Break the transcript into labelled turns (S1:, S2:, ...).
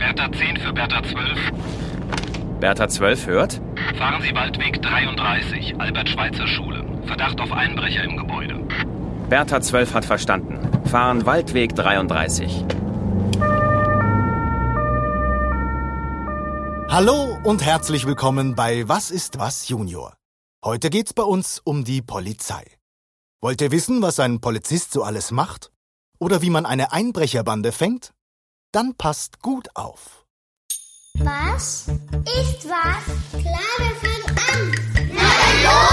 S1: Bertha 10 für Bertha 12.
S2: Bertha 12 hört?
S1: Fahren Sie Waldweg 33, Albert-Schweitzer-Schule. Verdacht auf Einbrecher im Gebäude.
S2: Bertha 12 hat verstanden. Fahren Waldweg 33.
S3: Hallo und herzlich willkommen bei Was ist was Junior. Heute geht's bei uns um die Polizei. Wollt ihr wissen, was ein Polizist so alles macht? Oder wie man eine Einbrecherbande fängt? Dann passt gut auf.
S4: Was ist was? Klar, wir fangen an. Na dann los!